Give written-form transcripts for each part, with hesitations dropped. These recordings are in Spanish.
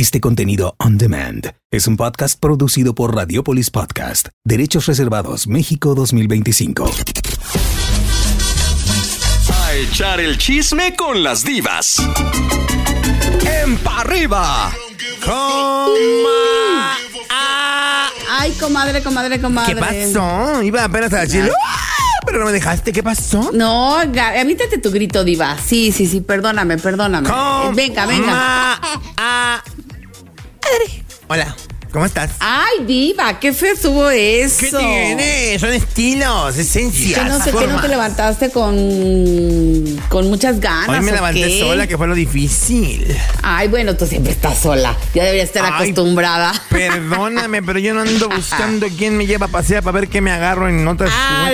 Este contenido on demand es un podcast producido por Radiopolis Podcast. Derechos reservados, México 2025. A echar el chisme con las divas. ¡En pa' arriba! Ay, comadre. ¿Qué pasó? Iba apenas a decir, pero no me dejaste. ¿Qué pasó? No, emítete tu grito, diva. Sí, perdóname. Venga. Hola, ¿cómo estás? Ay, diva, qué feo estuvo eso. ¿Qué tiene? Son estilos, esencias. Que no sé, que no te levantaste con muchas ganas. Hoy me levanté sola, que fue lo difícil. Ay, bueno, tú siempre estás sola. Ya deberías estar acostumbrada. Perdóname, pero yo no ando buscando quién me lleva a pasear para ver qué me agarro en otras.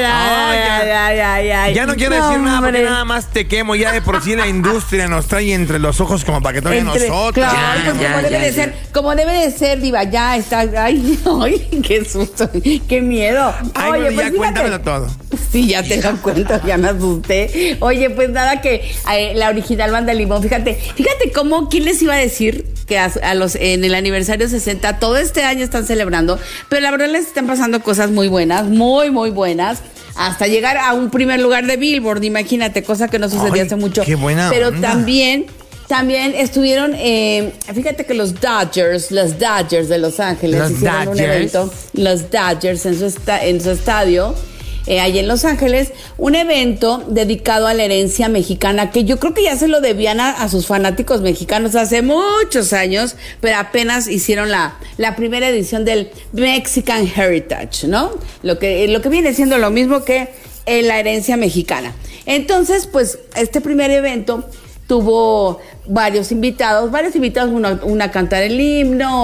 Ya no quiero decir nada porque nada más te quemo. Ya de por sí la industria nos trae entre los ojos como para que todavía nosotros. Claro, como debe de ser, diva, ya está. Ay, qué susto, qué miedo. Ay, oye, pues ya cuéntamelo todo. Sí, ya te lo cuento, ya me asusté. Oye, pues nada, que la original Banda Limón, fíjate cómo, ¿quién les iba a decir que en el aniversario 60, todo este año están celebrando, pero la verdad les están pasando cosas muy buenas, muy buenas, hasta llegar a un primer lugar de Billboard, imagínate, cosa que no sucedía hace mucho. Qué buena pero onda. También estuvieron, fíjate que los Dodgers de Los Ángeles hicieron un evento, los Dodgers en su estadio, allí en Los Ángeles, un evento dedicado a la herencia mexicana, que yo creo que ya se lo debían a sus fanáticos mexicanos hace muchos años, pero apenas hicieron la primera edición del Mexican Heritage, ¿no? Lo que viene siendo lo mismo que la herencia mexicana. Entonces, pues, este primer evento tuvo varios invitados, uno a cantar el himno,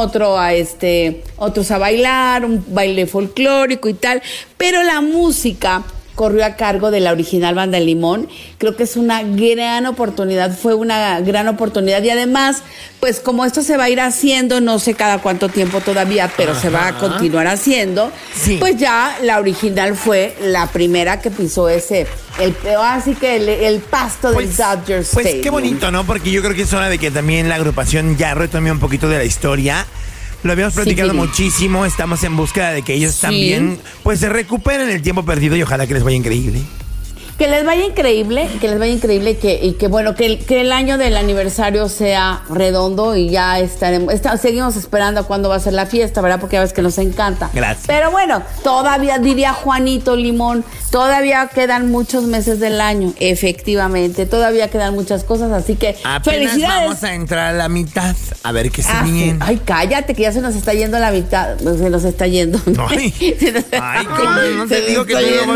otros a bailar, un baile folclórico y tal, pero la música corrió a cargo de la original Banda Limón. Creo que es una gran oportunidad, fue una gran oportunidad, y además, pues como esto se va a ir haciendo, no sé cada cuánto tiempo todavía, pero se va a continuar haciendo, sí. Pues ya la original fue la primera que pisó así que el pasto del Dodger Stadium. Pues qué bonito, ¿no? Porque yo creo que es hora de que también la agrupación ya retome un poquito de la historia. Lo habíamos platicado muchísimo, estamos en búsqueda de que ellos también pues se recuperen el tiempo perdido y ojalá que les vaya increíble. Que les vaya increíble y que bueno, que el año del aniversario sea redondo y ya seguimos esperando a cuándo va a ser la fiesta, ¿verdad? Porque ya ves que nos encanta. Gracias. Pero bueno, todavía, diría Juanito Limón, todavía quedan muchos meses del año, efectivamente, todavía quedan muchas cosas, así que apenas felicidades. Vamos a entrar a la mitad, a ver qué se viene. Ay, cállate, que ya se nos está yendo la mitad, se nos está yendo. Ay, ¿cómo? No te digo que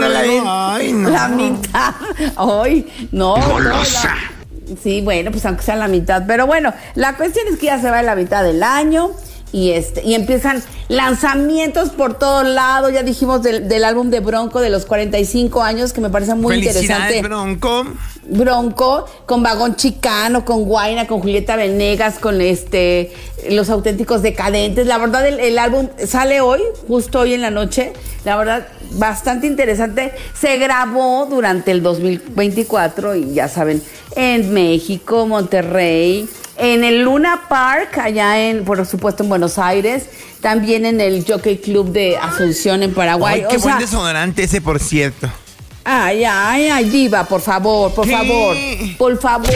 la mitad. Ay, no. Golosa. Sí, bueno, pues aunque sea la mitad. Pero bueno, la cuestión es que ya se va la mitad del año y empiezan lanzamientos por todos lados. Ya dijimos del álbum de Bronco de los 45 años, que me parece muy interesante. Bronco, con Vagón Chicano, con Guayna, con Julieta Venegas, con Los Auténticos Decadentes. La verdad, el álbum sale hoy, justo hoy en la noche. La verdad, bastante interesante. Se grabó durante el 2024 y ya saben, en México, Monterrey, en el Luna Park, allá por supuesto en Buenos Aires, también en el Jockey Club de Asunción en Paraguay. Ay, qué buen desodorante ese, por cierto. Ay, diva, por favor. De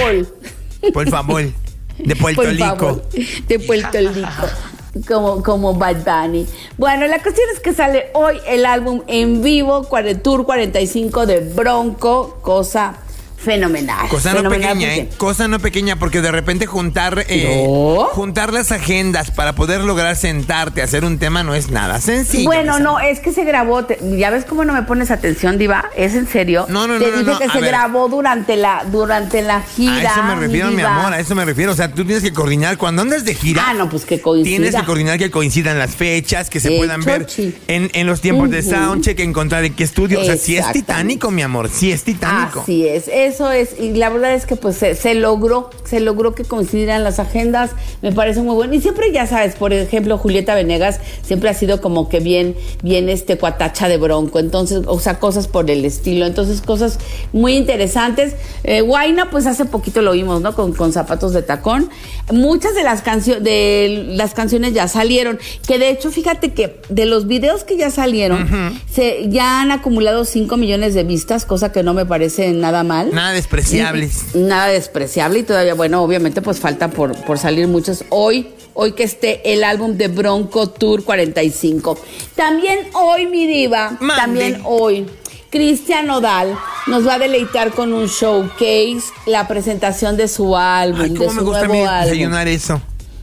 Puerto Rico. De Puerto Rico. Como Bad Bunny. Bueno, la cuestión es que sale hoy el álbum en vivo, Tour 45 de Bronco, cosa fenomenal. Cosa no pequeña, cosa no pequeña, porque de repente juntar las agendas para poder lograr sentarte a hacer un tema no es nada sencillo. Bueno, no, es que se grabó, ya ves cómo no me pones atención, diva, ¿es en serio? No. Te dije que se grabó durante la gira. A eso me refiero, mi amor, a eso me refiero. O sea, tú tienes que coordinar cuando andas de gira. Ah, no, pues que coincida. Tienes que coordinar que coincidan las fechas, que se puedan ver en los tiempos de soundcheck, encontrar en qué estudio. O sea, sí es titánico, mi amor, sí es titánico. Así es eso es, y la verdad es que pues se logró que coincidieran las agendas, me parece muy bueno. Y siempre, ya sabes, por ejemplo, Julieta Venegas siempre ha sido como que bien cuatacha de Bronco, entonces, o sea, cosas por el estilo, entonces cosas muy interesantes. Huayna, pues hace poquito lo vimos, ¿no? Con Zapatos de Tacón. Muchas de las canciones ya salieron, que de hecho, fíjate que de los videos que ya salieron, ya han acumulado 5 millones de vistas, cosa que no me parece nada mal. Nada despreciables. Nada despreciable, y todavía, bueno, obviamente pues falta por salir muchos. Hoy que esté el álbum de Bronco Tour 45. También hoy, mi diva, también hoy, Cristian Nodal nos va a deleitar con un showcase, la presentación de su álbum, Ay, de su nuevo álbum. Me gusta desayunar eso.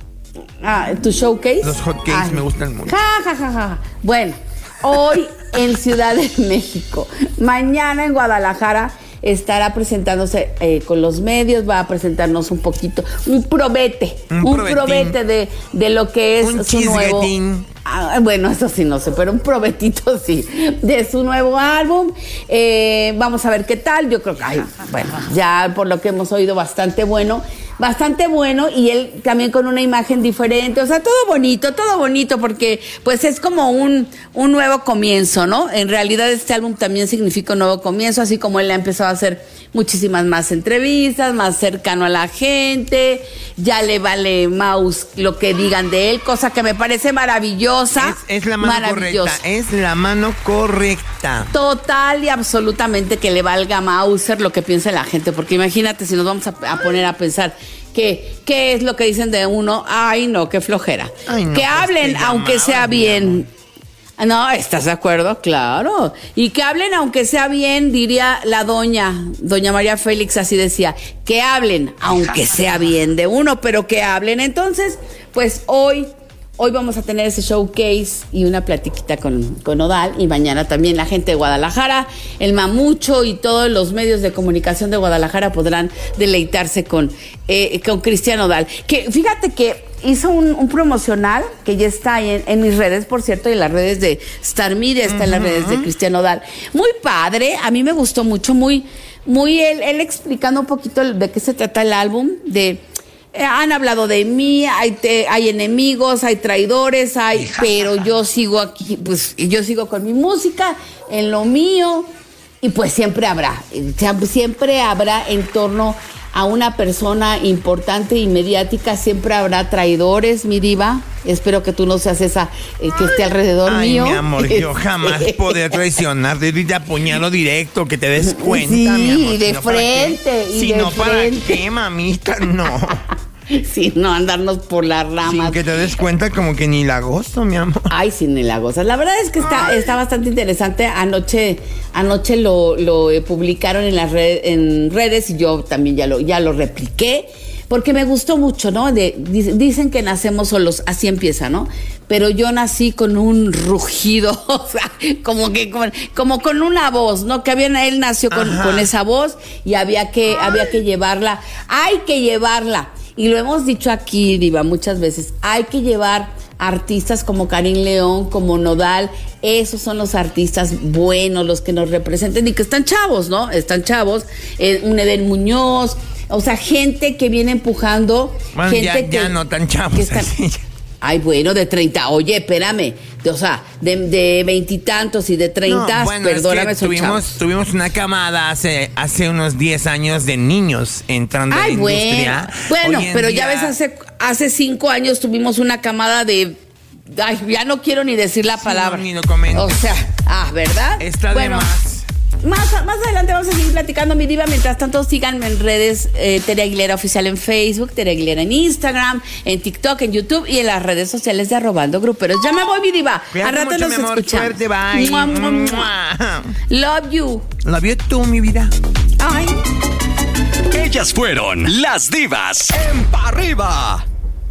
¿Tu showcase? Los hotcakes me gustan mucho. Bueno, hoy en Ciudad de México, mañana en Guadalajara, estará presentándose con los medios, va a presentarnos un poquito, un probete de lo que es un su nuevo... bueno, eso sí no sé, pero un probetito sí, de su nuevo álbum. Vamos a ver qué tal. Yo creo que, bueno, ya por lo que hemos oído, bastante bueno, y él también con una imagen diferente, o sea, todo bonito, porque pues es como un nuevo comienzo, ¿no? En realidad este álbum también significa un nuevo comienzo, así como él ha empezado a hacer muchísimas más entrevistas, más cercano a la gente, ya le vale mouse lo que digan de él, cosa que me parece maravillosa. Es la mano correcta, es la mano correcta. Total y absolutamente que le valga Mauser lo que piensa la gente, porque imagínate si nos vamos a poner a pensar ¿qué es lo que dicen de uno? Ay, no, qué flojera. Ay, no, que hablen, aunque sea bien. No, ¿estás de acuerdo? Claro. Y que hablen aunque sea bien, diría la doña María Félix, así decía, que hablen aunque sea bien de uno, pero que hablen. Entonces, pues hoy vamos a tener ese showcase y una platiquita con Nodal, y mañana también la gente de Guadalajara, el Mamucho y todos los medios de comunicación de Guadalajara podrán deleitarse con Cristian Nodal. Que fíjate que hizo un promocional que ya está ahí en mis redes, por cierto, y en las redes de Star Media, está en las redes de Cristian Nodal. Muy padre, a mí me gustó mucho, muy él explicando un poquito de qué se trata el álbum, han hablado de mí, hay enemigos, hay traidores, pero yo sigo aquí, pues yo sigo con mi música, en lo mío, y pues siempre habrá en torno a una persona importante y mediática, siempre habrá traidores, mi diva. Espero que tú no seas esa que esté alrededor mío. Mi amor, yo jamás podré traicionar, de apuñalo directo, que te des cuenta, sí, mi amor. De frente. Si no, ¿para qué, mamita? No. Sí, no andarnos por las ramas. Sin que te des cuenta, como que ni la gozo, mi amor. Ay, sí, ni la gozas. La verdad es que está bastante interesante. Anoche lo publicaron en redes, y yo también ya lo repliqué, porque me gustó mucho, ¿no? Dicen que nacemos solos, así empieza, ¿no? Pero yo nací con un rugido, o sea, como con una voz, ¿no? Él nació con esa voz, y había que llevarla. Hay que llevarla. Y lo hemos dicho aquí, diva, muchas veces, hay que llevar artistas como Karim León, como Nodal. Esos son los artistas buenos, los que nos representan y que están chavos, ¿no? Están chavos. Un Eden Muñoz, o sea, gente que viene empujando. Bueno, gente ya no tan chavos así. Ay, bueno, de 30, oye, espérame, o sea, de 20 y tantos y de 30, bueno, perdóname, es que tuvimos una camada hace unos 10 años de niños entrando a la industria. Bueno, pero ya ves, hace 5 años tuvimos una camada de... Ay, ya no quiero ni decir la palabra. No, ni lo comento. O sea, ¿verdad? Está de más. Más adelante vamos a seguir platicando, mi diva. Mientras tanto, síganme en redes, Tere Aguilera Oficial en Facebook, Tere Aguilera en Instagram, en TikTok, en YouTube y en las redes sociales de Arrobando Gruperos. Ya me voy, mi diva. Cuídate a rato mucho, nos mi amor. escuchamos. Suerte, bye. Mua, mua, mua. Love you. Love you tú, mi vida. Ay. Ellas fueron las divas en Pa' Arriba.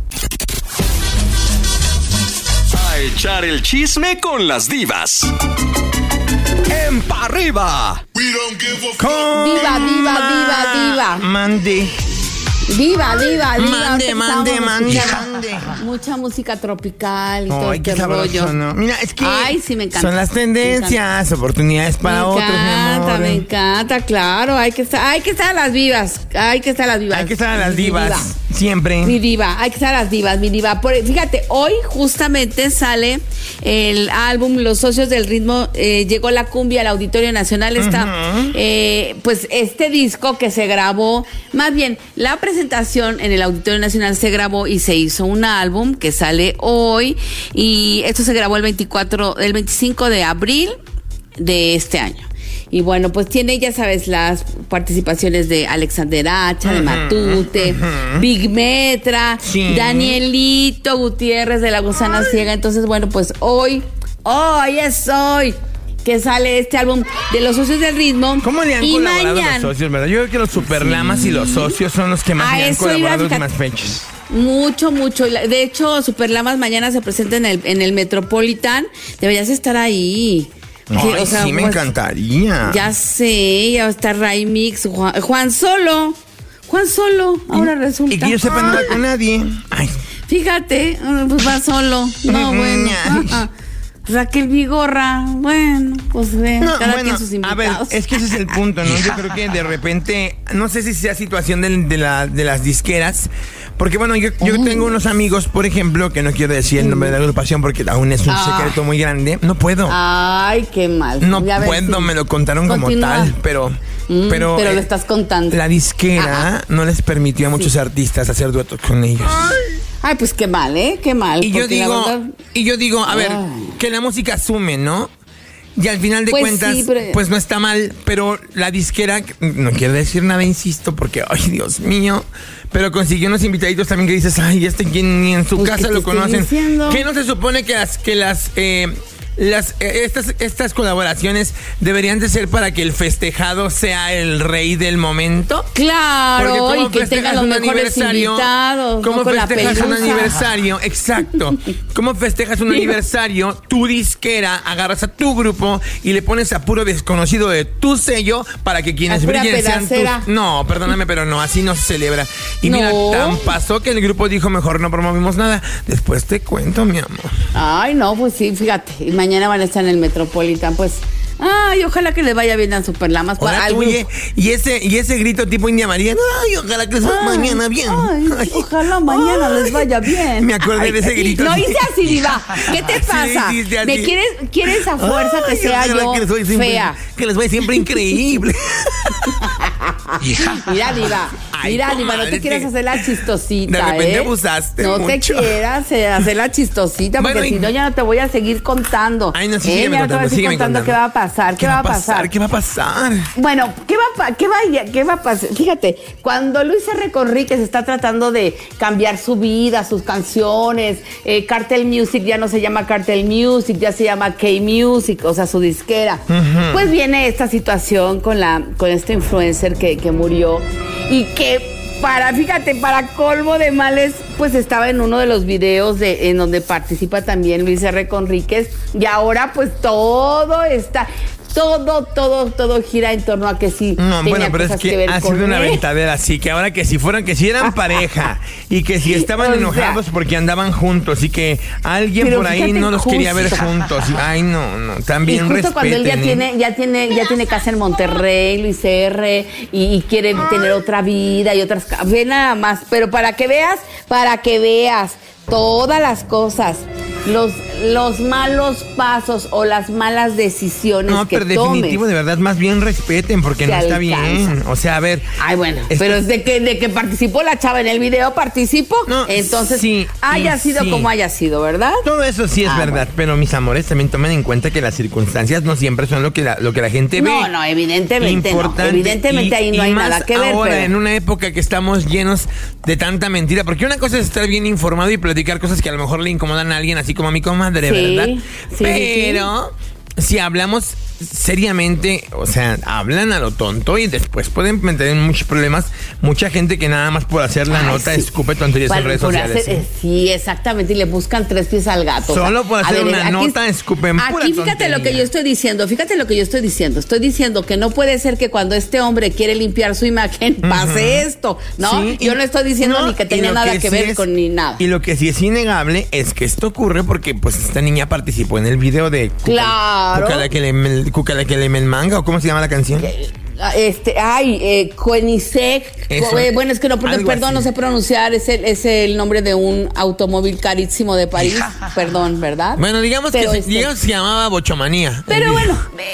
A echar el chisme con las divas en Pa' Arriba. Diva. Mandy. Diva. Mande. Mucha música tropical y todo este rollo. ¿No? Mira, es que sí, me encanta. Son las tendencias, oportunidades para otros, mi amor. Me encanta, claro. Hay que estar a las vivas. Hay que estar a las divas. Siempre. Mi diva, hay que estar a las divas, mi diva. Fíjate, hoy justamente sale el álbum Los Socios del Ritmo. Llegó la cumbia al Auditorio Nacional. Pues este disco que se grabó, más bien, la presentación en el Auditorio Nacional se grabó y se hizo un álbum que sale hoy. Y esto se grabó el 25 de abril de este año. Y bueno, pues tiene, ya sabes, las participaciones de Alexander Hacha, de Matute, Big Metra, Danielito Gutiérrez de La Gusana Ciega. Entonces, bueno, pues hoy es hoy que sale este álbum de Los Socios del Ritmo. ¿Cómo le han colaborado los socios, verdad? Yo creo que los Superlamas y los socios son los que más le han colaborado en últimas fechas. Mucho. De hecho, Superlamas mañana se presenta en el Metropolitan. Deberías estar ahí. Sí, me encantaría. Ya sé, ya va a estar Ray Mix, Juan Solo, ahora resulta. Y que yo sepa, no va con nadie. Ay. Fíjate, pues va solo. No, bueno. Raquel Vigorra, bueno, pues cada quien sus invitados. A ver, es que ese es el punto, ¿no? Yo creo que de repente, no sé si sea situación de las disqueras, porque bueno, yo tengo unos amigos, por ejemplo, que no quiero decir el nombre de la agrupación porque aún es un secreto muy grande. No puedo. Ay, qué mal. No puedo, me lo contaron como tal, pero lo estás contando. La disquera no les permitió a muchos artistas hacer duetos con ellos. Ay, pues qué mal, qué mal. Y yo digo, a ver, que la música sume, ¿no? Y al final de cuentas, pues no está mal, pero la disquera, no quiero decir nada, insisto, porque, ay, Dios mío, pero consiguió unos invitaditos también que dices, ay, ni en su casa lo conocen. ¿Qué no se supone que estas colaboraciones deberían de ser para que el festejado sea el rey del momento? Claro, y que tenga los mejores invitados. ¿Cómo festejas un aniversario? Exacto. ¿Cómo festejas un aniversario? Tu disquera, agarras a tu grupo y le pones a puro desconocido de tu sello para que quienes brillen sean tus... No, perdóname, pero no, así no se celebra. Y mira, tan pasó que el grupo dijo, mejor no promovimos nada. Después te cuento, mi amor. Ay, no, pues sí, fíjate. Y mañana van a estar en el Metropolitan, pues. Ay, ojalá que les vaya bien a Superlamas. Y ese grito tipo India María. Ay, ojalá que les vaya mañana bien. Ay, ojalá mañana les vaya bien. Me acordé de ese grito. No hice así, diva. ¿Qué te pasa? ¿Me quieres a fuerza que sea yo fea? Que les vaya siempre increíble. Mira, diva. Mira, diva, no te quieras hacer la chistosita. De repente abusaste mucho. No te quieras hacer la chistosita, porque si no ya no te voy a seguir contando. Ay, no, sí, sígueme contando. ¿Qué va a pasar? ¿Qué va a pasar? Bueno, ¿qué va a pasar? Fíjate, cuando Luis R. Conríquez está tratando de cambiar su vida, sus canciones, Cartel Music ya no se llama Cartel Music, ya se llama K-Music, o sea, su disquera. Pues viene esta situación con este influencer que murió y que para colmo de males, pues estaba en uno de los videos en donde participa también Luis R. Conríquez, y ahora pues todo gira en torno a que sí. No, bueno, pero es que ha sido una aventadera, así que ahora que si eran pareja y que si estaban enojados porque andaban juntos y que alguien por ahí no los quería ver juntos. Ay, no, también respeten. Y justo cuando él ya tiene casa en Monterrey, Luis R, y quiere tener otra vida y otras, ve nada más, pero para que veas todas las cosas, los malos pasos o las malas decisiones que tomes. No, pero definitivo, de verdad, más bien respeten, porque no está bien. O sea, a ver. Ay, bueno, pero es de que participó la chava en el video, participó. No, entonces, sí, haya sido como haya sido, ¿verdad? Todo eso sí es verdad, bueno. Pero mis amores, también tomen en cuenta que las circunstancias no siempre son lo que la gente ve. No, evidentemente no. Evidentemente ahí no hay nada que ver. Ahora, en una época que estamos llenos de tanta mentira, porque una cosa es estar bien informado y platicar cosas que a lo mejor le incomodan a alguien, así como a mi comadre, ¿verdad? Sí, pero si hablamos seriamente, o sea, hablan a lo tonto y después pueden meter en muchos problemas. Mucha gente que nada más por hacer la nota escupe tonterías en redes sociales. Sí, exactamente, y le buscan 3 pies al gato. Solo por hacer una nota escupen pura tontería. Aquí fíjate lo que yo estoy diciendo, Estoy diciendo que no puede ser que cuando este hombre quiere limpiar su imagen pase esto, ¿no? Sí, yo no estoy diciendo ni que tenía nada que ver con ni nada. Y lo que sí es innegable es que esto ocurre porque pues esta niña participó en el video de Cucala que le manga, o ¿cómo se llama la canción? Koenigsegg. Bueno, es que no, perdón, no sé pronunciar. Es el nombre de un automóvil carísimo de París. Perdón, ¿verdad? Bueno, digamos que se llamaba Bochomanía. Pero bueno,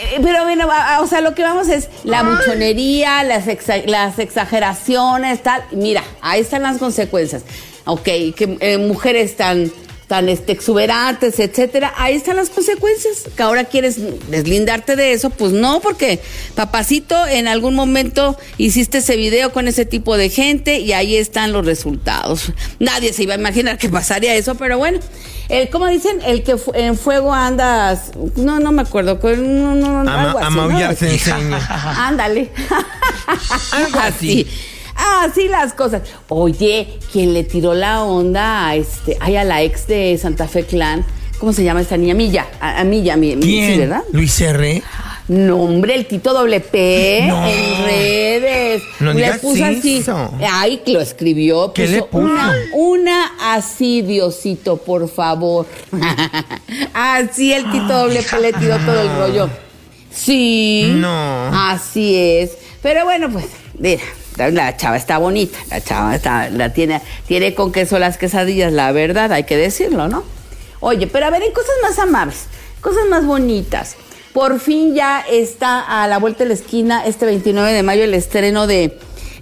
o sea, lo que vamos es la buchonería, las exageraciones, tal. Mira, ahí están las consecuencias. Ok, que mujeres tan exuberantes, etcétera, ahí están las consecuencias. Que ahora quieres deslindarte de eso, pues no, porque papacito, en algún momento hiciste ese video con ese tipo de gente y ahí están los resultados. Nadie se iba a imaginar que pasaría eso, pero bueno. ¿Cómo dicen? El que en fuego andas, no me acuerdo, algo así, maullar se enseña. Ándale. Algo así. Así las cosas. Oye, quien le tiró la onda a la ex de Santa Fe Clan, ¿cómo se llama esta niña? Milla. ¿Quién? Sí, ¿verdad? Luis R. No, hombre, el Tito WP en redes. No le digas puso así. eso. Ay, lo escribió. ¿Qué le puso? Una así, Diosito, por favor. Así el Tito WP le tiró todo el rollo. Sí. No. Así es. Pero bueno, pues, mira. La chava está bonita, tiene con queso las quesadillas, la verdad, hay que decirlo, ¿no? Oye, pero a ver, en cosas más amables, cosas más bonitas. Por fin ya está a la vuelta de la esquina, este 29 de mayo, el estreno de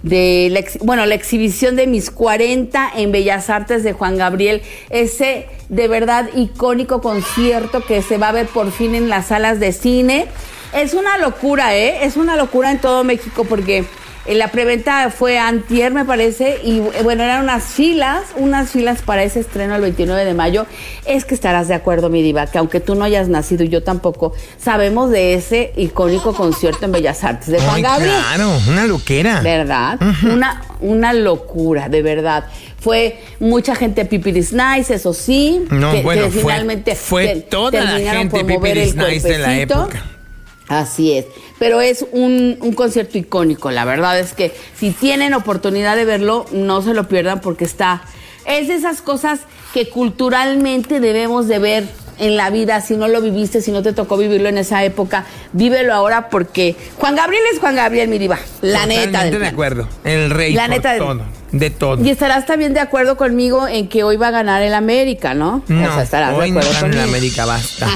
la exhibición de Mis 40 en Bellas Artes de Juan Gabriel, ese de verdad icónico concierto que se va a ver por fin en las salas de cine. Es una locura, es una locura en todo México porque la preventa fue antier, me parece, y bueno, eran unas filas para ese estreno el 29 de mayo. Es que estarás de acuerdo, mi diva, que aunque tú no hayas nacido y yo tampoco, sabemos de ese icónico concierto en Bellas Artes de Juan Gabriel. Claro, una loquera. ¿Verdad? Uh-huh. Una locura, de verdad. Fue mucha gente pipiris nice, eso sí. No, que finalmente fue toda la gente pipiris nice de la época. Así es, pero es un concierto icónico. La verdad es que si tienen oportunidad de verlo, no se lo pierdan porque es de esas cosas que culturalmente debemos de ver en la vida. Si no lo viviste, si no te tocó vivirlo en esa época, vívelo ahora porque Juan Gabriel es Juan Gabriel, mi diva. La neta. Totalmente de acuerdo. El rey la neta de todo. Y estarás también de acuerdo conmigo en que hoy va a ganar el América, ¿no? No, o sea, estarás hoy de acuerdo no gana el América, basta.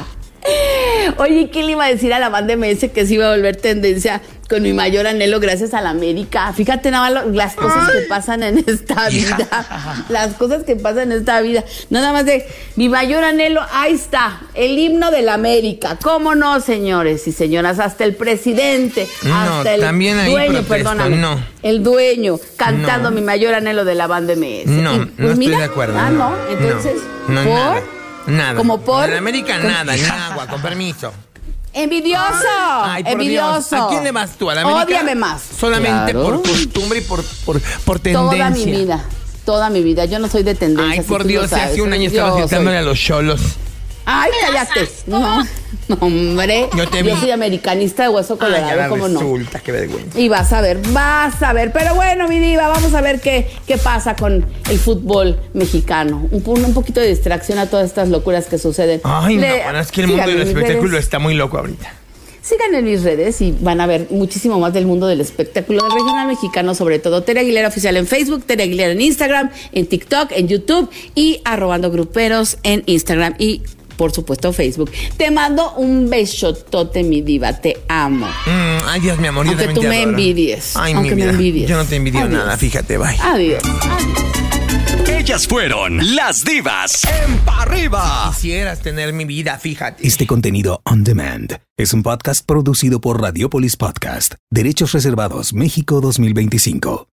Oye, ¿qué le iba a decir a la banda MS que se iba a volver tendencia con Mi Mayor Anhelo gracias a la América? Fíjate nada más las cosas que pasan en esta vida. Las cosas que pasan en esta vida. Nada más de Mi Mayor Anhelo, ahí está, el himno de la América. ¿Cómo no, señores y señoras? Hasta el presidente, hasta el dueño, perdóname. No. El dueño cantando Mi Mayor Anhelo de la banda MS. No, pues no estoy de acuerdo. No. Entonces, no, nada. Como por en América nada, ni agua, con permiso. ¡Envidioso! Ay, por ¡Envidioso! Dios. ¿A quién le vas tú? ¿A la América? Ódiame más. Solamente por costumbre y por tendencia. Toda mi vida. Yo no soy de tendencia. Ay, por Dios, hace un año estabas gritándole a los cholos. Ay, cállate. No, hombre. Yo soy americanista de hueso colorado, ¿cómo no? Resulta, qué vergüenza. Y vas a ver. Pero bueno, mi diva, vamos a ver qué pasa con el fútbol mexicano. Un poquito de distracción a todas estas locuras que suceden. Ay, no, es que el mundo del espectáculo está muy loco ahorita. Sigan en mis redes y van a ver muchísimo más del mundo del espectáculo del regional mexicano, sobre todo Tere Aguilera Oficial en Facebook, Tere Aguilera en Instagram, en TikTok, en YouTube y @gruperos en Instagram y por supuesto Facebook. Te mando un besotote, mi diva, te amo. Ay, Dios, mi amor, yo aunque tú me envidies. Ay, mi vida, yo no te envidio nada, fíjate, bye. Adiós. Ellas fueron las divas en Pa' Arriba. Quisieras tener mi vida, fíjate. Este contenido on demand es un podcast producido por Radiopolis Podcast. Derechos reservados México 2025.